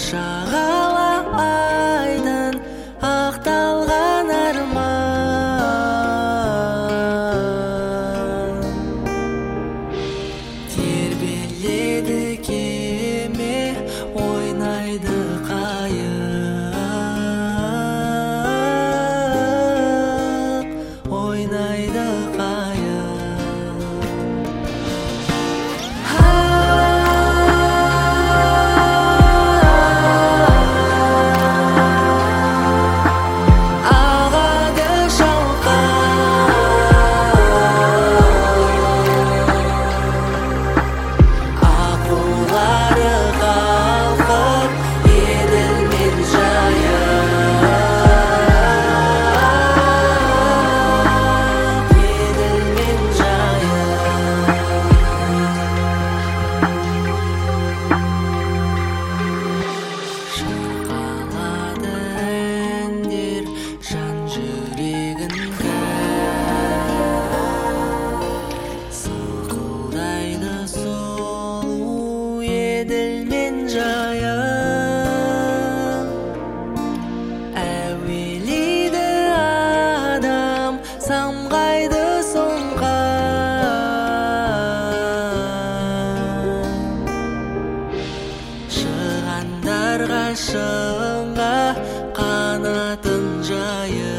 шағалайдың ақталған арман. Тербеледі кеме, ойнайды қайық, ойнайды қайық. Ағады шалқар, аққулары қалқып, еділ мен жайық, еділ мен жайық. Шырқалады әндер жан жүрегін сықылдайды сұлу еділ мен жайық. Әуелейді адам, самғайды сұңқар. Шығандар ғашығыңа қанатын жайып,